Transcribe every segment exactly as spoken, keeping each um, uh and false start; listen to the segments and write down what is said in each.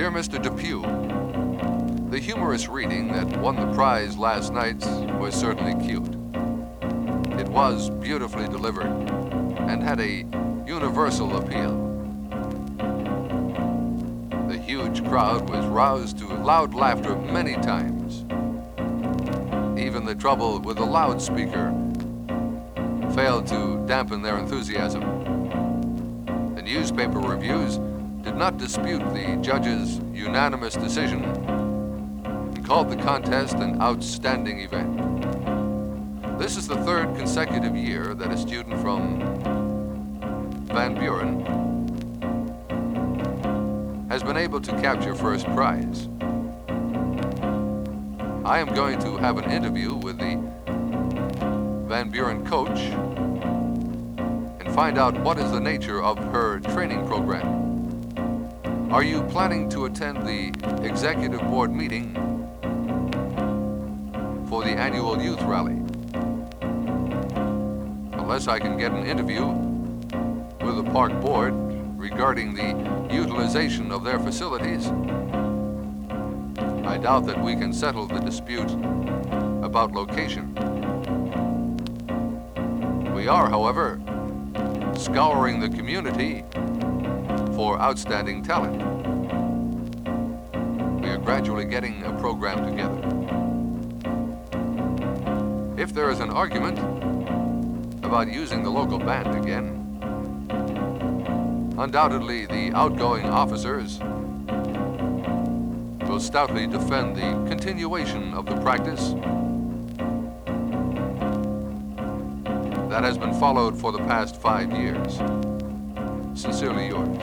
Dear Mister Depew, the humorous reading that won the prize last night was certainly cute. It was beautifully delivered and had a universal appeal. The huge crowd was roused to loud laughter many times. Even the trouble with the loudspeaker failed to dampen their enthusiasm. The newspaper reviews did not dispute the judge's unanimous decision and called the contest an outstanding event. This is the third consecutive year that a student from Van Buren has been able to capture first prize. I am going to have an interview with the Van Buren coach and find out what is the nature of her training program. Are you planning to attend the executive board meeting for the annual youth rally? Unless I can get an interview with the park board regarding the utilization of their facilities, I doubt that we can settle the dispute about location. We are, however, scouring the community for outstanding talent. We are gradually getting a program together. If there is an argument about using the local band again, undoubtedly the outgoing officers will stoutly defend the continuation of the practice that has been followed for the past five years. Sincerely yours.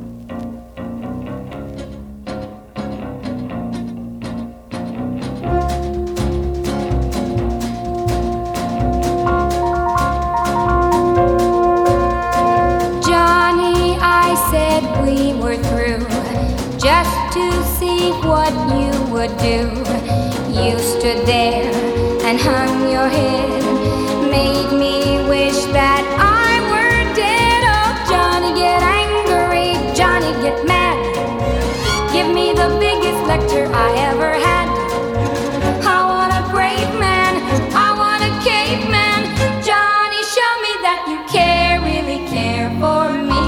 Johnny, I said we were through, just to see what you would do. You stood there and hung your head, made me wish that I were dead. Oh, Johnny, get angry, Johnny, get mad. Give me the biggest lecture I ever had. I want a brave man, I want a caveman. Johnny, show me that you care, really care for me.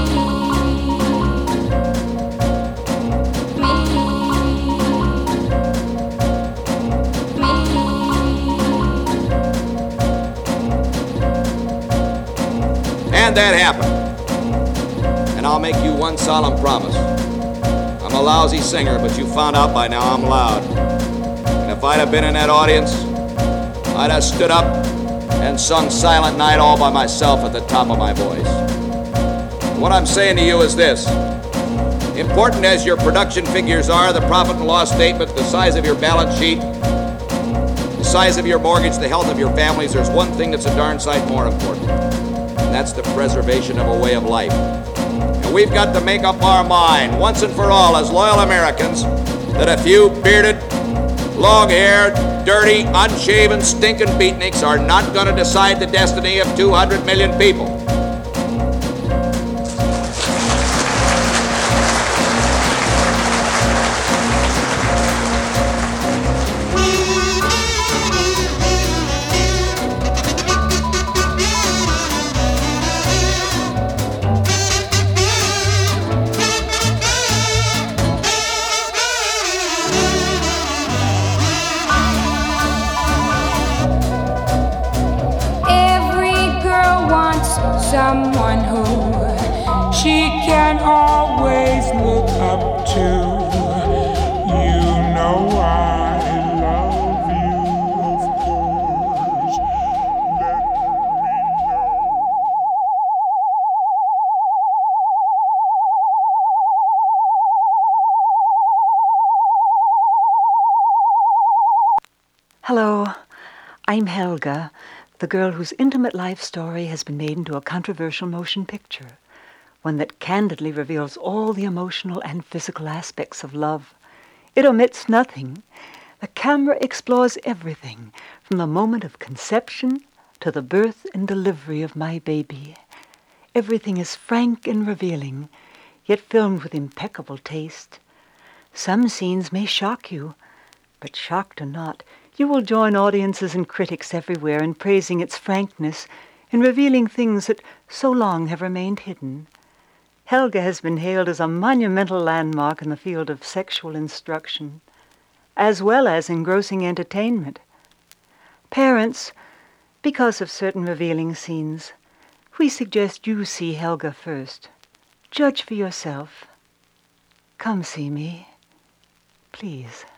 And that happened. And I'll make you one solemn promise. I'm a lousy singer, but you found out by now I'm loud. And if I'd have been in that audience, I'd have stood up and sung Silent Night all by myself at the top of my voice. What I'm saying to you is this. Important as your production figures are, the profit and loss statement, the size of your balance sheet, the size of your mortgage, the health of your families, there's one thing that's a darn sight more important. And that's the preservation of a way of life. And we've got to make up our mind, once and for all, as loyal Americans, that a few bearded, long-haired, dirty, unshaven, stinking beatniks are not going to decide the destiny of two hundred million people. Someone who she can always look up to. You know I love you, of course. Let me know. Hello, I'm Helga, the girl whose intimate life story has been made into a controversial motion picture, one that candidly reveals all the emotional and physical aspects of love. It omits nothing. The camera explores everything, from the moment of conception to the birth and delivery of my baby. Everything is frank and revealing, yet filmed with impeccable taste. Some scenes may shock you, but shocked or not, you will join audiences and critics everywhere in praising its frankness, in revealing things that so long have remained hidden. Helga has been hailed as a monumental landmark in the field of sexual instruction, as well as engrossing entertainment. Parents, because of certain revealing scenes, we suggest you see Helga first. Judge for yourself. Come see me, please.